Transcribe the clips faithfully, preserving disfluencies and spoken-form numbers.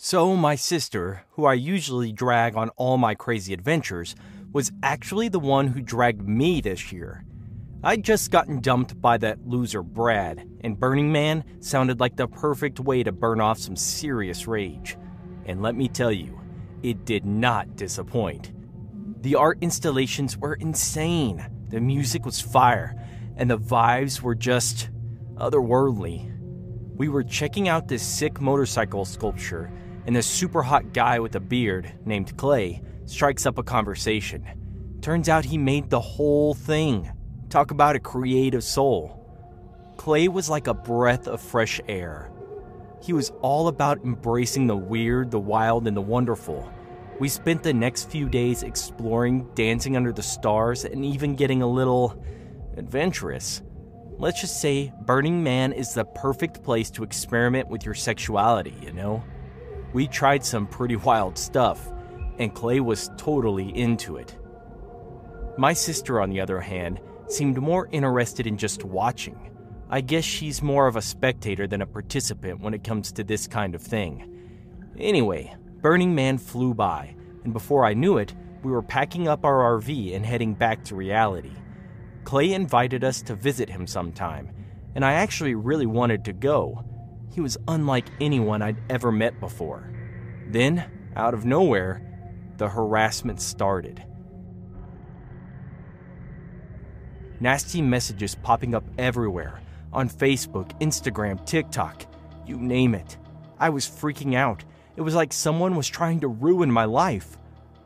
So, my sister, who I usually drag on all my crazy adventures, was actually the one who dragged me this year. I'd just gotten dumped by that loser Brad, and Burning Man sounded like the perfect way to burn off some serious rage. And let me tell you, it did not disappoint. The art installations were insane, the music was fire, and the vibes were just otherworldly. We were checking out this sick motorcycle sculpture, and this super hot guy with a beard named Clay strikes up a conversation. Turns out he made the whole thing. Talk about a creative soul. Clay was like a breath of fresh air. He was all about embracing the weird, the wild, and the wonderful. We spent the next few days exploring, dancing under the stars, and even getting a little adventurous. Let's just say Burning Man is the perfect place to experiment with your sexuality, you know? We tried some pretty wild stuff, and Clay was totally into it. My sister, on the other hand, seemed more interested in just watching. I guess she's more of a spectator than a participant when it comes to this kind of thing. Anyway, Burning Man flew by, and before I knew it, we were packing up our R V and heading back to reality. Clay invited us to visit him sometime, and I actually really wanted to go. He was unlike anyone I'd ever met before. Then, out of nowhere, the harassment started. Nasty messages popping up everywhere, on Facebook, Instagram, TikTok, you name it. I was freaking out. It was like someone was trying to ruin my life.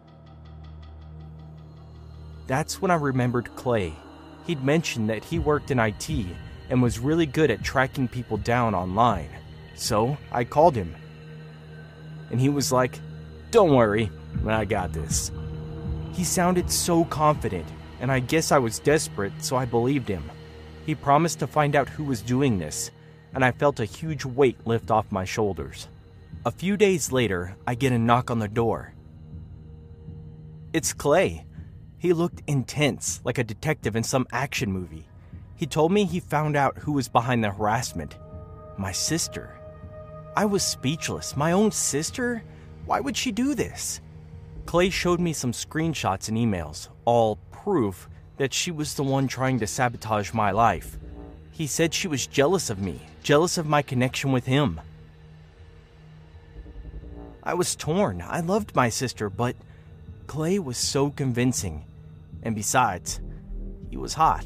That's when I remembered Clay. He'd mentioned that he worked in I T and was really good at tracking people down online. So I called him. And he was like, "Don't worry, I got this." He sounded so confident, and I guess I was desperate, so I believed him. He promised to find out who was doing this, and I felt a huge weight lift off my shoulders. A few days later, I get a knock on the door. It's Clay. He looked intense, like a detective in some action movie. He told me he found out who was behind the harassment. My sister. I was speechless. My own sister? Why would she do this? Clay showed me some screenshots and emails, all proof that she was the one trying to sabotage my life. He said she was jealous of me, jealous of my connection with him. I was torn. I loved my sister, but Clay was so convincing. And besides, he was hot.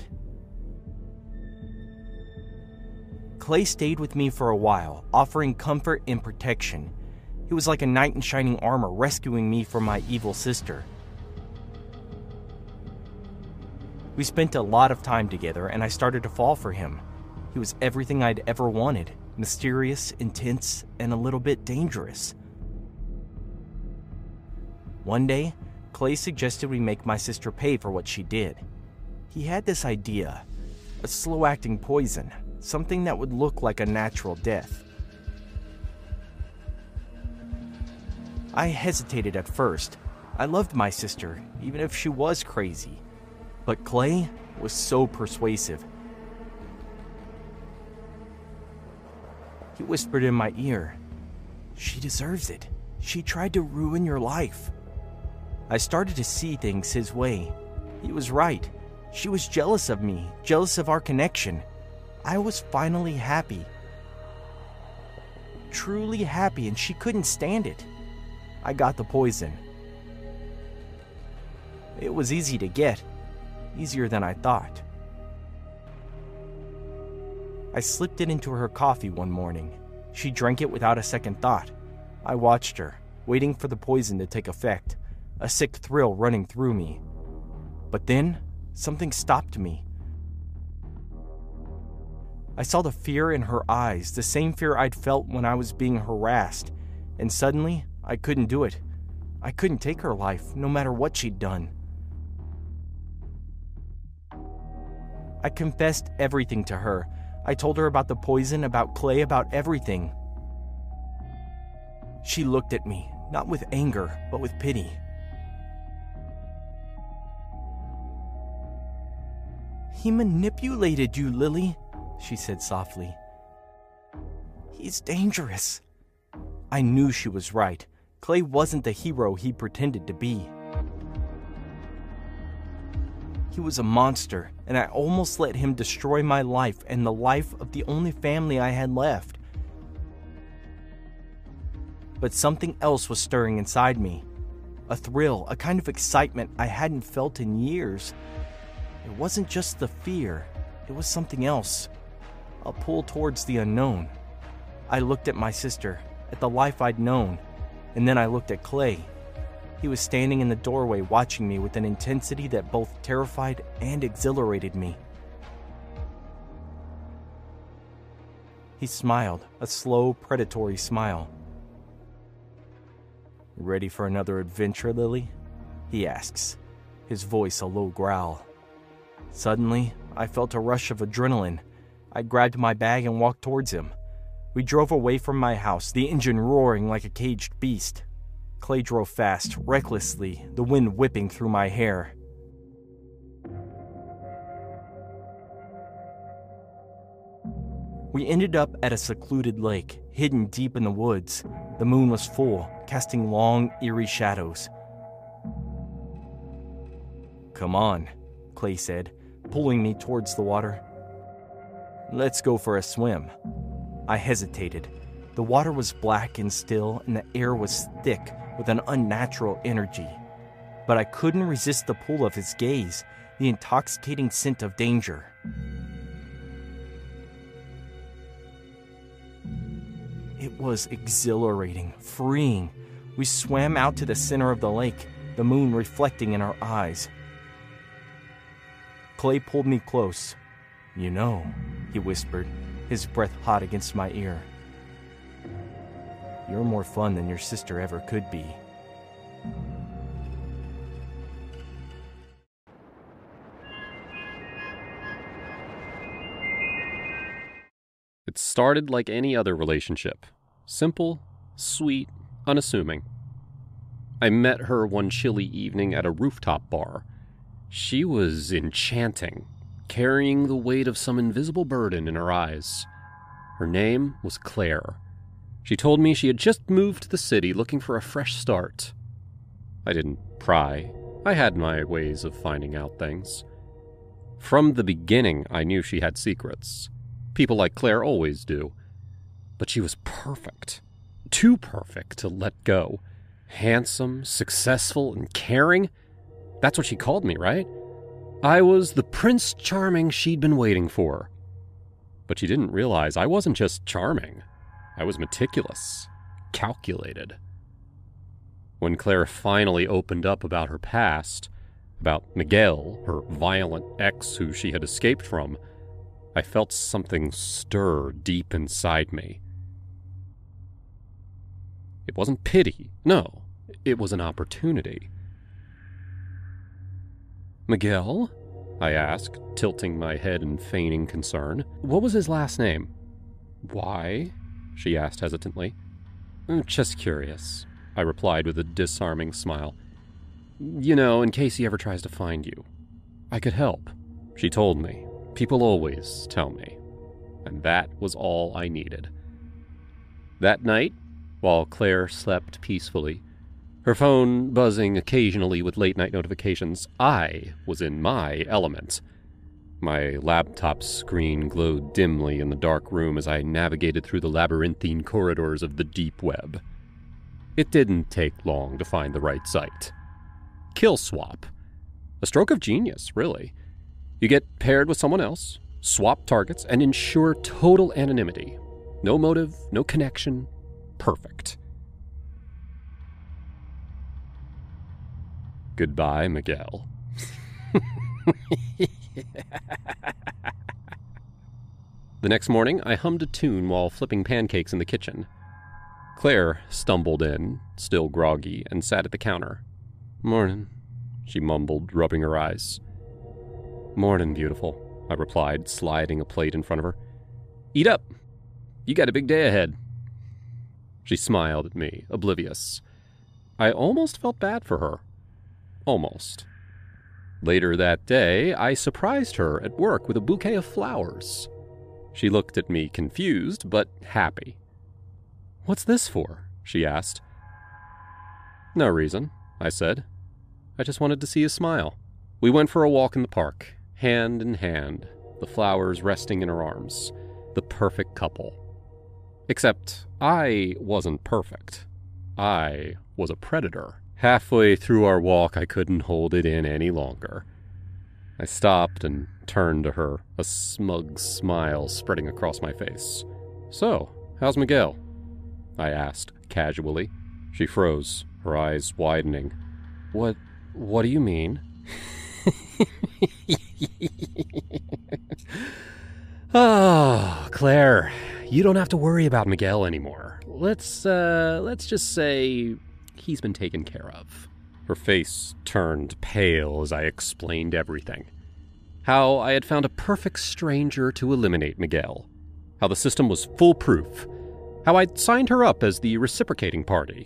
Clay stayed with me for a while, offering comfort and protection. He was like a knight in shining armor rescuing me from my evil sister. We spent a lot of time together, and I started to fall for him. He was everything I'd ever wanted, mysterious, intense, and a little bit dangerous. One day, Clay suggested we make my sister pay for what she did. He had this idea, a slow-acting poison, something that would look like a natural death. I hesitated at first. I loved my sister, even if she was crazy. But Clay was so persuasive. He whispered in my ear, "She deserves it. She tried to ruin your life." I started to see things his way. He was right. She was jealous of me, jealous of our connection. I was finally happy. Truly happy, and she couldn't stand it. I got the poison. It was easy to get, easier than I thought. I slipped it into her coffee one morning. She drank it without a second thought. I watched her, waiting for the poison to take effect, a sick thrill running through me. But then, something stopped me. I saw the fear in her eyes, the same fear I'd felt when I was being harassed, and suddenly, I couldn't do it. I couldn't take her life, no matter what she'd done. I confessed everything to her. I told her about the poison, about Clay, about everything. She looked at me, not with anger, but with pity. "He manipulated you, Lily," she said softly. "He's dangerous." I knew she was right. Clay wasn't the hero he pretended to be. He was a monster, and I almost let him destroy my life and the life of the only family I had left. But something else was stirring inside me. A thrill, a kind of excitement I hadn't felt in years. It wasn't just the fear, it was something else. A pull towards the unknown. I looked at my sister, at the life I'd known, and then I looked at Clay. He was standing in the doorway watching me with an intensity that both terrified and exhilarated me. He smiled, a slow, predatory smile. "Ready for another adventure, Lily?" he asks, his voice a low growl. Suddenly, I felt a rush of adrenaline. I grabbed my bag and walked towards him. We drove away from my house, the engine roaring like a caged beast. Clay drove fast, recklessly, the wind whipping through my hair. We ended up at a secluded lake, hidden deep in the woods. The moon was full, casting long, eerie shadows. "Come on," Clay said, pulling me towards the water. "Let's go for a swim." I hesitated. The water was black and still, and the air was thick with an unnatural energy. But I couldn't resist the pull of his gaze, the intoxicating scent of danger. It was exhilarating, freeing. We swam out to the center of the lake, the moon reflecting in our eyes. Clay pulled me close. "You know," he whispered, his breath hot against my ear. "You're more fun than your sister ever could be." It started like any other relationship. Simple, sweet, unassuming. I met her one chilly evening at a rooftop bar. She was enchanting, carrying the weight of some invisible burden in her eyes. Her name was Claire. She told me she had just moved to the city looking for a fresh start. I didn't pry. I had my ways of finding out things. From the beginning, I knew she had secrets. People like Claire always do. But she was perfect. Too perfect to let go. Handsome, successful, and caring. That's what she called me, right? I was the Prince Charming she'd been waiting for. But she didn't realize I wasn't just charming. I was meticulous, calculated. When Claire finally opened up about her past, about Miguel, her violent ex who she had escaped from, I felt something stir deep inside me. It wasn't pity, no, it was an opportunity. "Miguel?" I asked, tilting my head and feigning concern. "What was his last name?" "Why?" she asked hesitantly. "Just curious," I replied with a disarming smile. "You know, in case he ever tries to find you. I could help." She told me. People always tell me. And that was all I needed. That night, while Claire slept peacefully, her phone buzzing occasionally with late-night notifications, I was in my element. My laptop screen glowed dimly in the dark room as I navigated through the labyrinthine corridors of the deep web. It didn't take long to find the right site. Kill swap. A stroke of genius, really. You get paired with someone else, swap targets, and ensure total anonymity. No motive, no connection. Perfect. Goodbye, Miguel. The next morning, I hummed a tune while flipping pancakes in the kitchen. Claire stumbled in, still groggy, and sat at the counter. "Mornin'," she mumbled, rubbing her eyes. "Mornin', beautiful," I replied, sliding a plate in front of her. "Eat up. You got a big day ahead." She smiled at me, oblivious. I almost felt bad for her. Almost. Later that day, I surprised her at work with a bouquet of flowers. She looked at me confused, but happy. "What's this for?" she asked. No reason, I said. I just wanted to see his smile. We went for a walk in the park, hand in hand, the flowers resting in her arms, the perfect couple. Except I wasn't perfect. I was a predator. Halfway through our walk, I couldn't hold it in any longer. I stopped and turned to her, a smug smile spreading across my face. So, how's Miguel? I asked, casually. She froze, her eyes widening. What, what do you mean? Oh, Claire, you don't have to worry about Miguel anymore. Let's, uh, let's just say he's been taken care of. Her face turned pale as I explained everything. How I had found a perfect stranger to eliminate Miguel. How the system was foolproof. How I'd signed her up as the reciprocating party.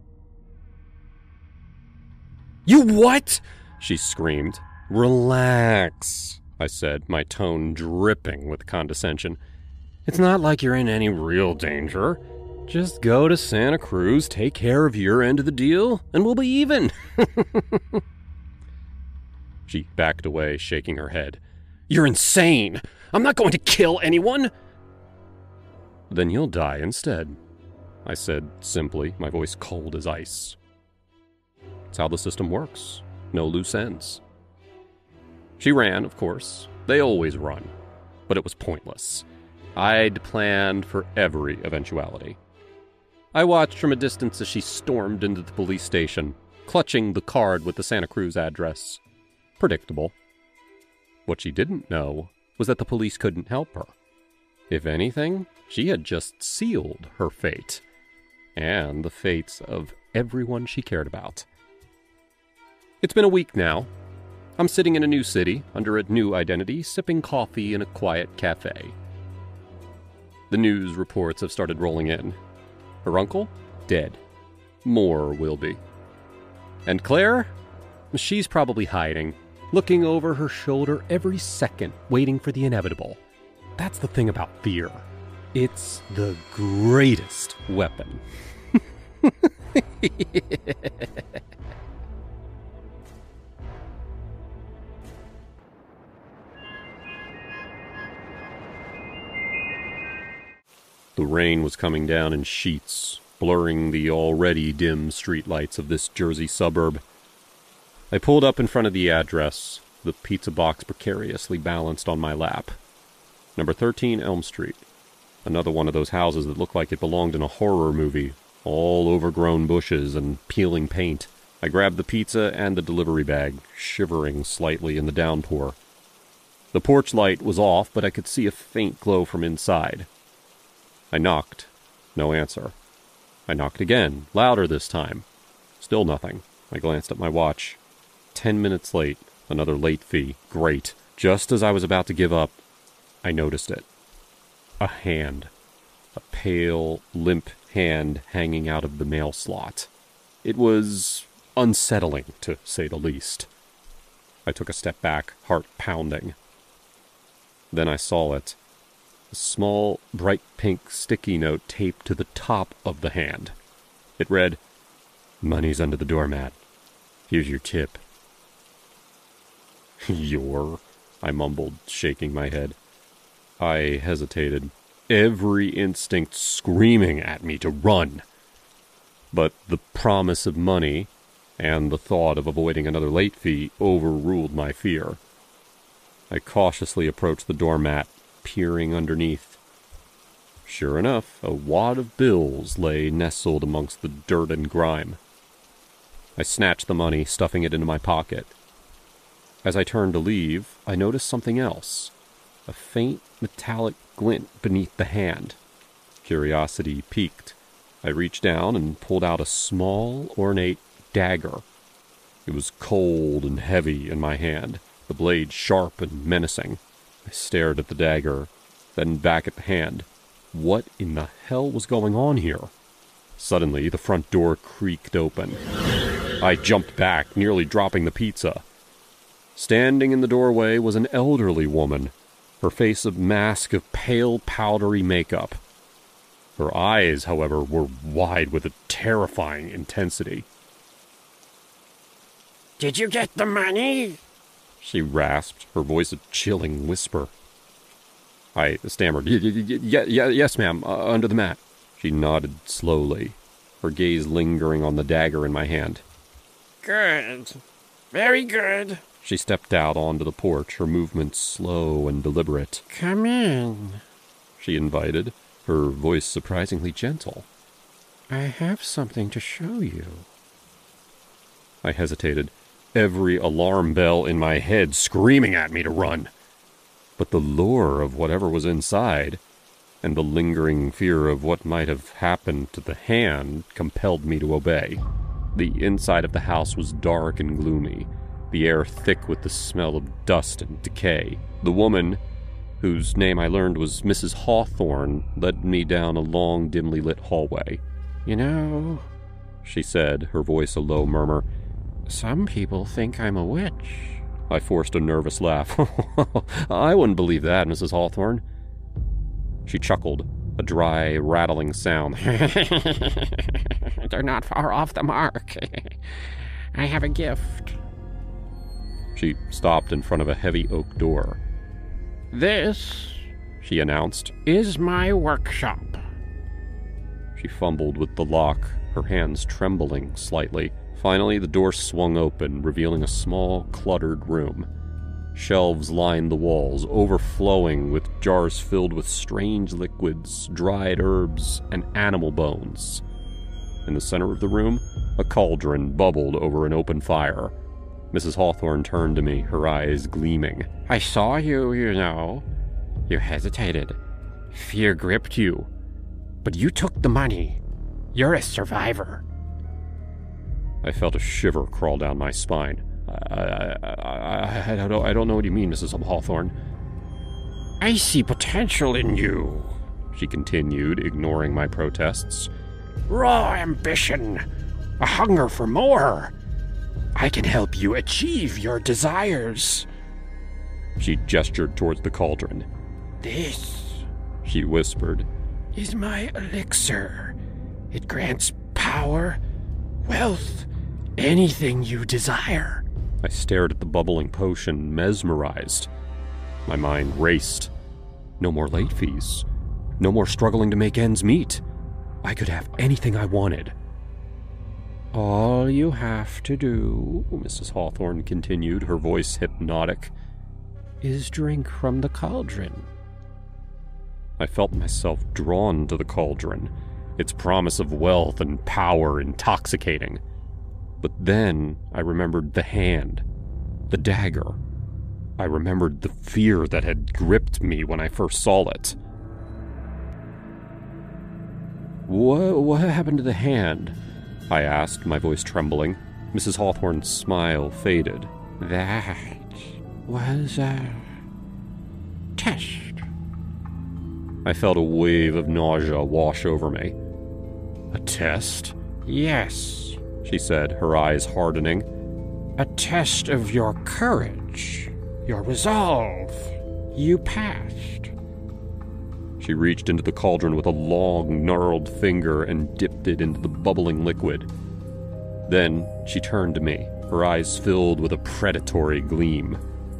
You what? She screamed. Relax, I said, my tone dripping with condescension. It's not like you're in any real danger. Just go to Santa Cruz, take care of your end of the deal, and we'll be even. She backed away, shaking her head. You're insane! I'm not going to kill anyone! Then you'll die instead, I said simply, my voice cold as ice. It's how the system works. No loose ends. She ran, of course. They always run. But it was pointless. I'd planned for every eventuality. I watched from a distance as she stormed into the police station, clutching the card with the Santa Cruz address. Predictable. What she didn't know was that the police couldn't help her. If anything, she had just sealed her fate, and the fates of everyone she cared about. It's been a week now. I'm sitting in a new city, under a new identity, sipping coffee in a quiet cafe. The news reports have started rolling in. Her uncle? Dead. More will be. And Claire? She's probably hiding, looking over her shoulder every second, waiting for the inevitable. That's the thing about fear. It's the greatest weapon. The rain was coming down in sheets, blurring the already dim streetlights of this Jersey suburb. I pulled up in front of the address, the pizza box precariously balanced on my lap. Number thirteen Elm Street. Another one of those houses that looked like it belonged in a horror movie, all overgrown bushes and peeling paint. I grabbed the pizza and the delivery bag, shivering slightly in the downpour. The porch light was off, but I could see a faint glow from inside. I knocked. No answer. I knocked again, louder this time. Still nothing. I glanced at my watch. Ten minutes late. Another late fee. Great. Just as I was about to give up, I noticed it. A hand. A pale, limp hand hanging out of the mail slot. It was unsettling, to say the least. I took a step back, heart pounding. Then I saw it. A small, bright pink sticky note taped to the top of the hand. It read, "Money's under the doormat. Here's your tip." Your, I mumbled, shaking my head. I hesitated, every instinct screaming at me to run. But the promise of money and the thought of avoiding another late fee overruled my fear. I cautiously approached the doormat, peering underneath. Sure enough, a wad of bills lay nestled amongst the dirt and grime. I snatched the money, stuffing it into my pocket. As I turned to leave, I noticed something else. A faint metallic glint beneath the hand. Curiosity piqued. I reached down and pulled out a small, ornate dagger. It was cold and heavy in my hand, the blade sharp and menacing. I stared at the dagger, then back at the hand. What in the hell was going on here? Suddenly, the front door creaked open. I jumped back, nearly dropping the pizza. Standing in the doorway was an elderly woman, her face a mask of pale, powdery makeup. Her eyes, however, were wide with a terrifying intensity. "Did you get the money?" she rasped, her voice a chilling whisper. I stammered, y- y- y- y- yes, ma'am, uh, under the mat. She nodded slowly, her gaze lingering on the dagger in my hand. "Good. Very good." She stepped out onto the porch, her movements slow and deliberate. "Come in," she invited, her voice surprisingly gentle. "I have something to show you." I hesitated, every alarm bell in my head screaming at me to run. But the lure of whatever was inside, and the lingering fear of what might have happened to the hand, compelled me to obey. The inside of the house was dark and gloomy, the air thick with the smell of dust and decay. The woman, whose name I learned was Missus Hawthorne, led me down a long, dimly lit hallway. "You know," she said, her voice a low murmur, "some people think I'm a witch." I forced a nervous laugh. "I wouldn't believe that, Missus Hawthorne." She chuckled, a dry, rattling sound. "They're not far off the mark. I have a gift." She stopped in front of a heavy oak door. "This," she announced, "is my workshop." She fumbled with the lock, her hands trembling slightly. Finally, the door swung open, revealing a small, cluttered room. Shelves lined the walls, overflowing with jars filled with strange liquids, dried herbs, and animal bones. In the center of the room, a cauldron bubbled over an open fire. Missus Hawthorne turned to me, her eyes gleaming. "I saw you, you know. You hesitated. Fear gripped you. But you took the money. You're a survivor." I felt a shiver crawl down my spine. I, I, I, I, I, don't, I don't know what you mean, Missus Hawthorne. "I see potential in you," she continued, ignoring my protests. "Raw ambition, a hunger for more. I can help you achieve your desires." She gestured towards the cauldron. "This," she whispered, "is my elixir. It grants power, wealth, anything you desire." I stared at the bubbling potion, mesmerized. My mind raced. No more late fees. No more struggling to make ends meet. I could have anything I wanted. "All you have to do," Missus Hawthorne continued, her voice hypnotic, "is drink from the cauldron." I felt myself drawn to the cauldron, its promise of wealth and power intoxicating. But then I remembered the hand, the dagger. I remembered the fear that had gripped me when I first saw it. What, what happened to the hand? I asked, my voice trembling. Missus Hawthorne's smile faded. That was a test. I felt a wave of nausea wash over me. A test? Yes, she said, her eyes hardening. A test of your courage, your resolve. You passed. She reached into the cauldron with a long, gnarled finger and dipped it into the bubbling liquid. Then she turned to me, her eyes filled with a predatory gleam.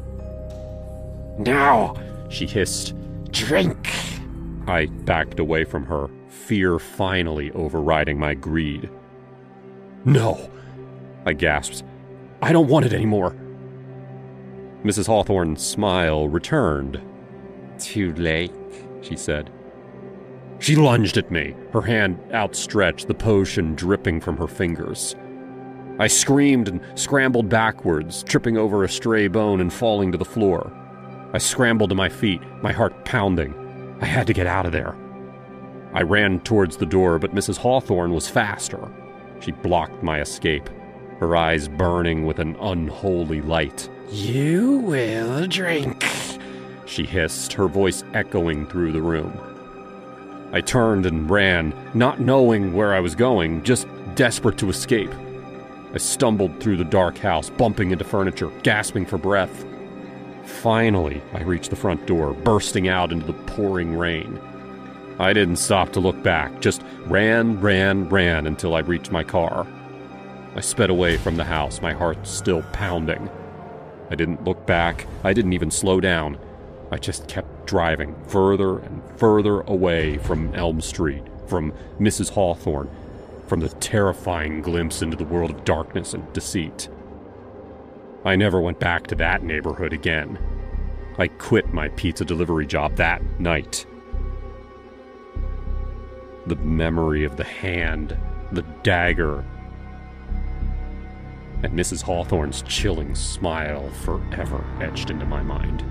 Now, she hissed, drink. I backed away from her, fear finally overriding my greed. No, I gasped. I don't want it anymore. Missus Hawthorne's smile returned. Too late, she said. She lunged at me, her hand outstretched, the potion dripping from her fingers. I screamed and scrambled backwards, tripping over a stray bone and falling to the floor. I scrambled to my feet, my heart pounding. I had to get out of there. I ran towards the door, but Missus Hawthorne was faster. She blocked my escape, her eyes burning with an unholy light. You will drink, she hissed, her voice echoing through the room. I turned and ran, not knowing where I was going, just desperate to escape. I stumbled through the dark house, bumping into furniture, gasping for breath. Finally, I reached the front door, bursting out into the pouring rain. I didn't stop to look back, just ran, ran, ran until I reached my car. I sped away from the house, my heart still pounding. I didn't look back, I didn't even slow down. I just kept driving further and further away from Elm Street, from Missus Hawthorne, from the terrifying glimpse into the world of darkness and deceit. I never went back to that neighborhood again. I quit my pizza delivery job that night. The memory of the hand, the dagger, and Missus Hawthorne's chilling smile forever etched into my mind.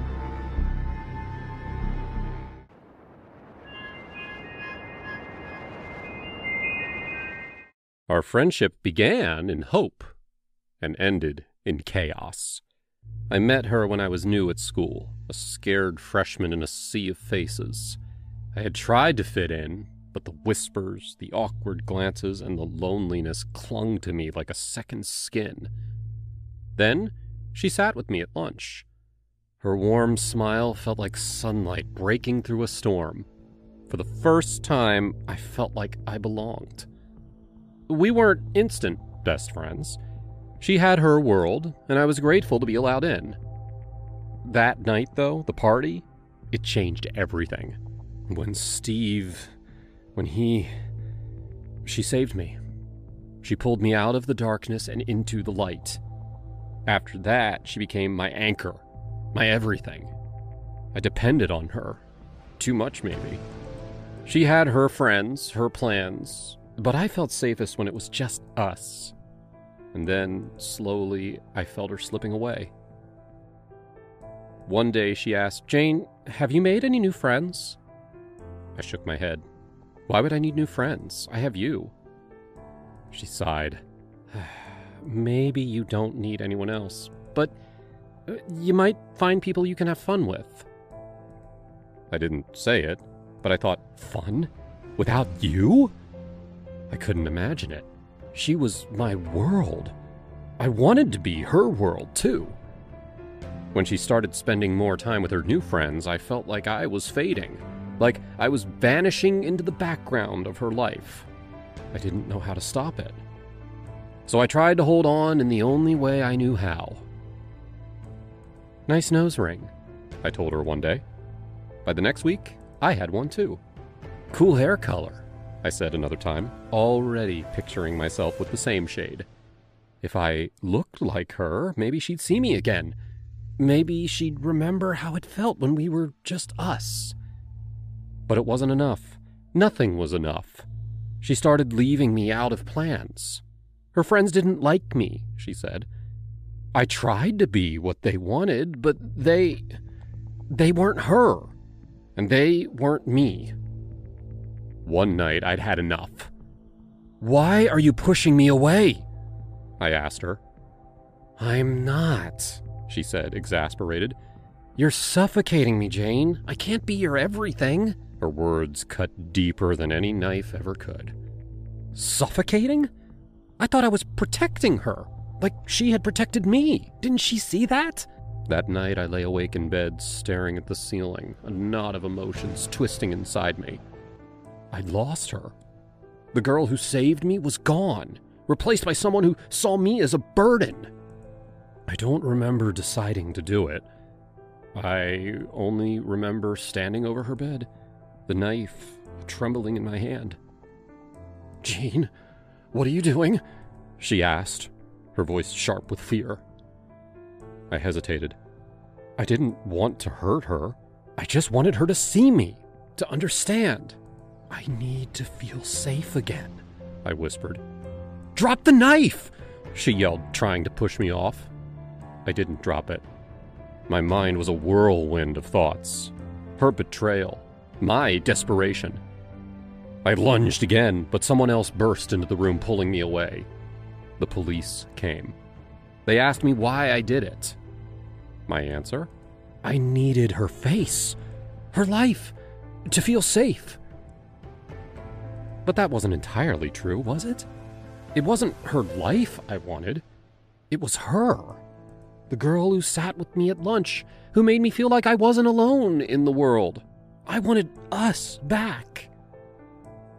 Our friendship began in hope and ended in chaos. I met her when I was new at school, a scared freshman in a sea of faces. I had tried to fit in, but the whispers, the awkward glances, and the loneliness clung to me like a second skin. Then she sat with me at lunch. Her warm smile felt like sunlight breaking through a storm. For the first time, I felt like I belonged. We weren't instant best friends. She had her world, and I was grateful to be allowed in. That night, though, the party, it changed everything. When Steve... when he... she saved me. She pulled me out of the darkness and into the light. After that, she became my anchor, my everything. I depended on her. Too much, maybe. She had her friends, her plans, but I felt safest when it was just us. And then, slowly, I felt her slipping away. One day she asked, "Jane, have you made any new friends?" I shook my head. "Why would I need new friends? I have you." She sighed. "Maybe you don't need anyone else, but you might find people you can have fun with." I didn't say it, but I thought, fun? Without you? I couldn't imagine it. She was my world. I wanted to be her world, too. When she started spending more time with her new friends, I felt like I was fading, like I was vanishing into the background of her life. I didn't know how to stop it. So I tried to hold on in the only way I knew how. "Nice nose ring," I told her one day. By the next week, I had one too. "Cool hair color," I said another time, already picturing myself with the same shade. If I looked like her, maybe she'd see me again. Maybe she'd remember how it felt when we were just us. But it wasn't enough. Nothing was enough. She started leaving me out of plans. Her friends didn't like me, she said. I tried to be what they wanted, but they... they weren't her. And they weren't me. One night, I'd had enough. "Why are you pushing me away?" I asked her. "I'm not," she said, exasperated. "You're suffocating me, Jane. I can't be your everything." Her words cut deeper than any knife ever could. Suffocating? I thought I was protecting her, like she had protected me. Didn't she see that? That night I lay awake in bed, staring at the ceiling, a knot of emotions twisting inside me. I'd lost her. The girl who saved me was gone, replaced by someone who saw me as a burden. I don't remember deciding to do it. I only remember standing over her bed, the knife trembling in my hand. "Jean, what are you doing?" she asked, her voice sharp with fear. I hesitated. I didn't want to hurt her. I just wanted her to see me, to understand. "I need to feel safe again," I whispered. "Drop the knife!" she yelled, trying to push me off. I didn't drop it. My mind was a whirlwind of thoughts. Her betrayal. My desperation. I lunged again, but someone else burst into the room, pulling me away. The police came. They asked me why I did it. My answer? I needed her face, her life, to feel safe. But that wasn't entirely true, was it? It wasn't her life I wanted. It was her. The girl who sat with me at lunch, who made me feel like I wasn't alone in the world. I wanted us back.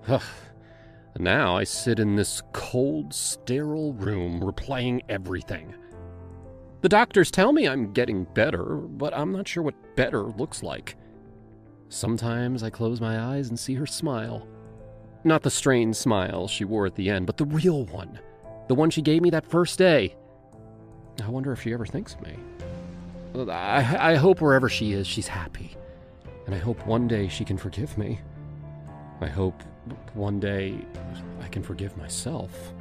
Now I sit in this cold, sterile room replaying everything. The doctors tell me I'm getting better, but I'm not sure what better looks like. Sometimes I close my eyes and see her smile. Not the strained smile she wore at the end, but the real one. The one she gave me that first day. I wonder if she ever thinks of me. I, I hope wherever she is, she's happy. And I hope one day she can forgive me. I hope one day I can forgive myself.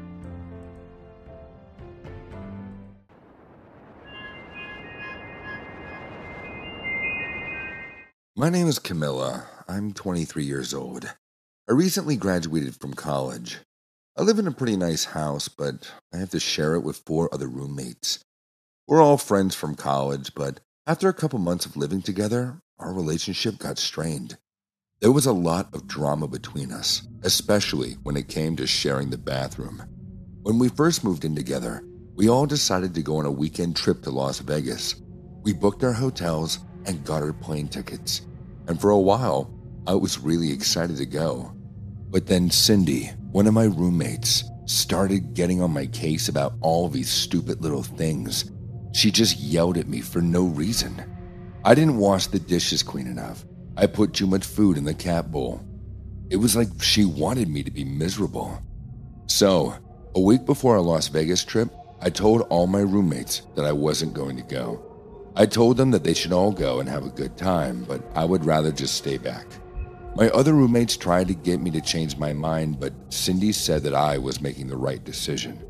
My name is Camilla. I'm twenty-three years old. I recently graduated from college. I live in a pretty nice house, but I have to share it with four other roommates. We're all friends from college, but after a couple months of living together, our relationship got strained. There was a lot of drama between us, especially when it came to sharing the bathroom. When we first moved in together, we all decided to go on a weekend trip to Las Vegas. We booked our hotels and got our plane tickets. And for a while, I was really excited to go. But then Cindy, one of my roommates, started getting on my case about all these stupid little things. She just yelled at me for no reason. I didn't wash the dishes clean enough. I put too much food in the cat bowl. It was like she wanted me to be miserable. So, a week before our Las Vegas trip, I told all my roommates that I wasn't going to go. I told them that they should all go and have a good time, but I would rather just stay back. My other roommates tried to get me to change my mind, but Cindy said that I was making the right decision.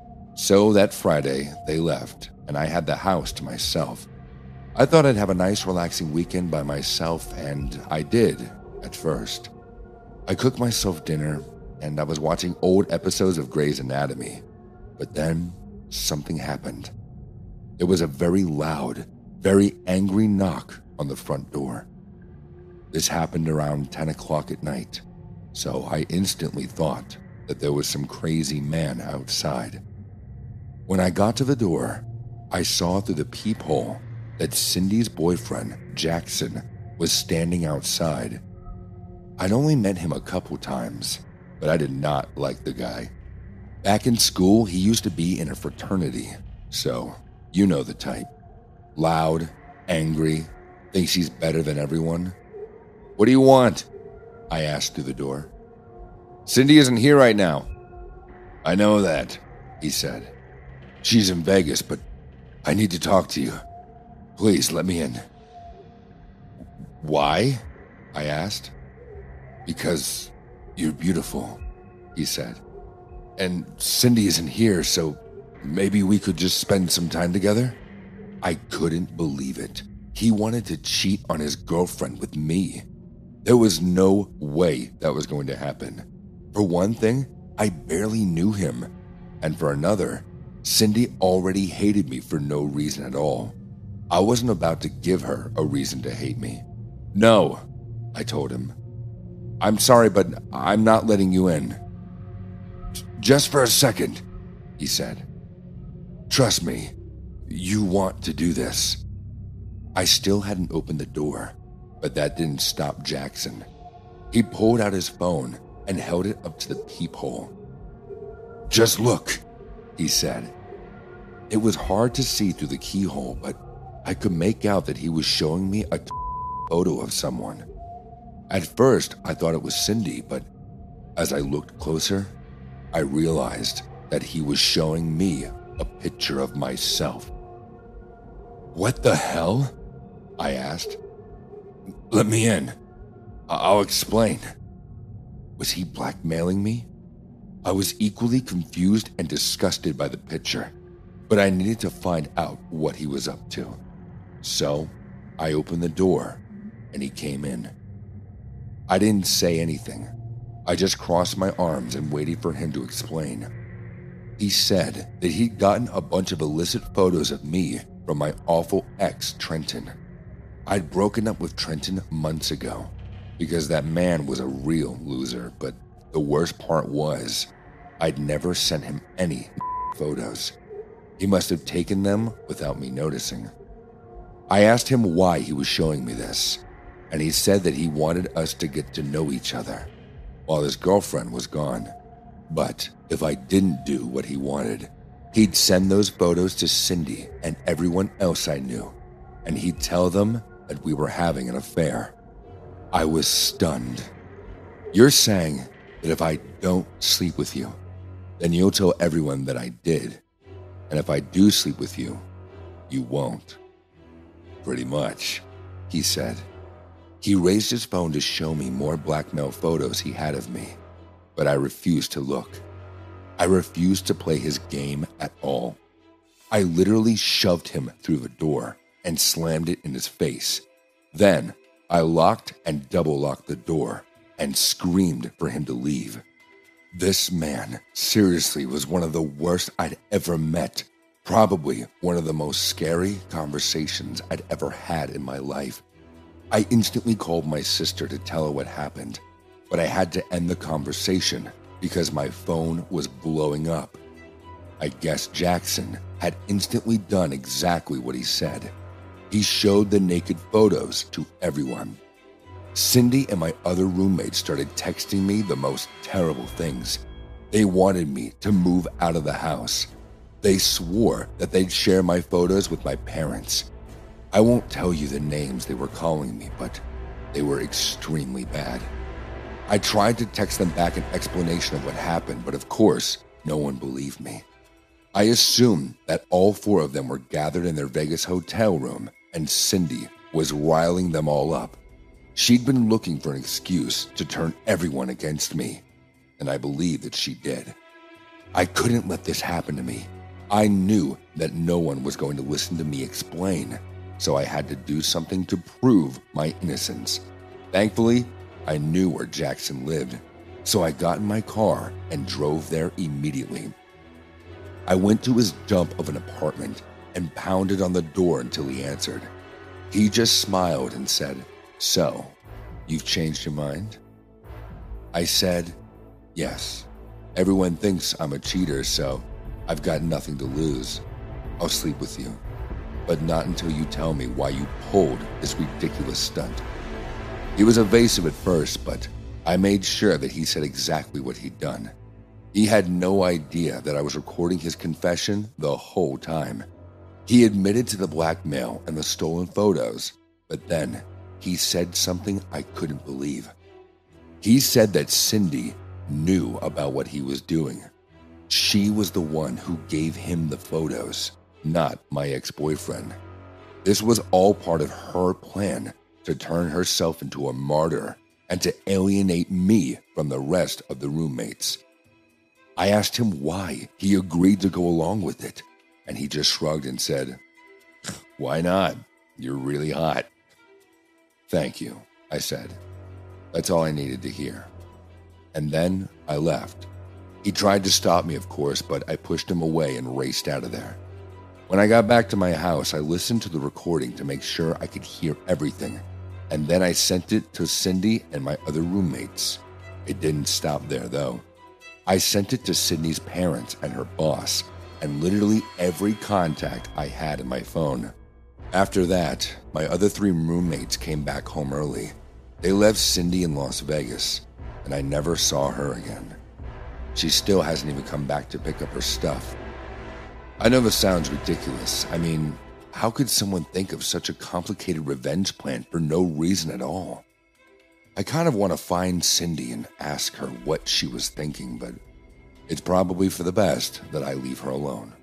So that Friday, they left, and I had the house to myself. I thought I'd have a nice relaxing weekend by myself, and I did, at first. I cooked myself dinner, and I was watching old episodes of Grey's Anatomy. But then, something happened. There was a very loud, very angry knock on the front door. This happened around ten o'clock at night, so I instantly thought that there was some crazy man outside. When I got to the door, I saw through the peephole that Cindy's boyfriend, Jackson, was standing outside. I'd only met him a couple times, but I did not like the guy. Back in school, he used to be in a fraternity, so you know the type. Loud, angry, thinks he's better than everyone. "What do you want?" I asked through the door. "Cindy isn't here right now." "I know that," he said. "She's in Vegas, but I need to talk to you. Please let me in." "Why?" I asked. "Because you're beautiful," he said. "And Cindy isn't here, so maybe we could just spend some time together?" I couldn't believe it. He wanted to cheat on his girlfriend with me. There was no way that was going to happen. For one thing, I barely knew him. And for another, Cindy already hated me for no reason at all. I wasn't about to give her a reason to hate me. "No," I told him. "I'm sorry, but I'm not letting you in." "Just for a second," he said. "Trust me, you want to do this." I still hadn't opened the door, but that didn't stop Jackson. He pulled out his phone and held it up to the peephole. "Just look," he said. It was hard to see through the keyhole, but I could make out that he was showing me a photo of someone. At first, I thought it was Cindy, but as I looked closer, I realized that he was showing me a picture of myself. "What the hell?" I asked. "Let me in. I'll explain." Was he blackmailing me? I was equally confused and disgusted by the picture, but I needed to find out what he was up to. So I opened the door, and he came in. I didn't say anything. I just crossed my arms and waited for him to explain. He said that he'd gotten a bunch of illicit photos of me from my awful ex, Trenton. I'd broken up with Trenton months ago because that man was a real loser, but the worst part was I'd never sent him any photos. He must have taken them without me noticing. I asked him why he was showing me this, and he said that he wanted us to get to know each other. while his girlfriend was gone. But if I didn't do what he wanted, he'd send those photos to Cindy and everyone else I knew, and he'd tell them that we were having an affair. I was stunned. You're saying that if I don't sleep with you, then you'll tell everyone that I did, and if I do sleep with you, you won't. Pretty much, he said. He raised his phone to show me more blackmail photos he had of me, but I refused to look. I refused to play his game at all. I literally shoved him through the door and slammed it in his face. Then I locked and double-locked the door and screamed for him to leave. This man seriously was one of the worst I'd ever met. Probably one of the most scary conversations I'd ever had in my life. I instantly called my sister to tell her what happened, but I had to end the conversation because my phone was blowing up. I guess Jackson had instantly done exactly what he said. He showed the naked photos to everyone. Cindy and my other roommates started texting me the most terrible things. They wanted me to move out of the house. They swore that they'd share my photos with my parents. I won't tell you the names they were calling me, but they were extremely bad. I tried to text them back an explanation of what happened, but of course, no one believed me. I assumed that all four of them were gathered in their Vegas hotel room, and Cindy was riling them all up. She'd been looking for an excuse to turn everyone against me, and I believe that she did. I couldn't let this happen to me. I knew that no one was going to listen to me explain, so I had to do something to prove my innocence. Thankfully, I knew where Jackson lived, so I got in my car and drove there immediately. I went to his dump of an apartment and pounded on the door until he answered. He just smiled and said, "So, you've changed your mind?" I said, "Yes. Everyone thinks I'm a cheater, so I've got nothing to lose. I'll sleep with you, but not until you tell me why you pulled this ridiculous stunt." He was evasive at first, but I made sure that he said exactly what he'd done. He had no idea that I was recording his confession the whole time. He admitted to the blackmail and the stolen photos, but then he said something I couldn't believe. He said that Cindy knew about what he was doing. She was the one who gave him the photos, not my ex-boyfriend. This was all part of her plan to turn herself into a martyr and to alienate me from the rest of the roommates. I asked him why he agreed to go along with it, and he just shrugged and said, "Why not? You're really hot." "Thank you," I said. That's all I needed to hear. And then I left. He tried to stop me, of course, but I pushed him away and raced out of there. When I got back to my house, I listened to the recording to make sure I could hear everything, and then I sent it to Cindy and my other roommates. It didn't stop there, though. I sent it to Sydney's parents and her boss, and literally every contact I had in my phone. After that, my other three roommates came back home early. They left Cindy in Las Vegas, and I never saw her again. She still hasn't even come back to pick up her stuff. I know this sounds ridiculous. I mean, how could someone think of such a complicated revenge plan for no reason at all? I kind of want to find Cindy and ask her what she was thinking, but it's probably for the best that I leave her alone.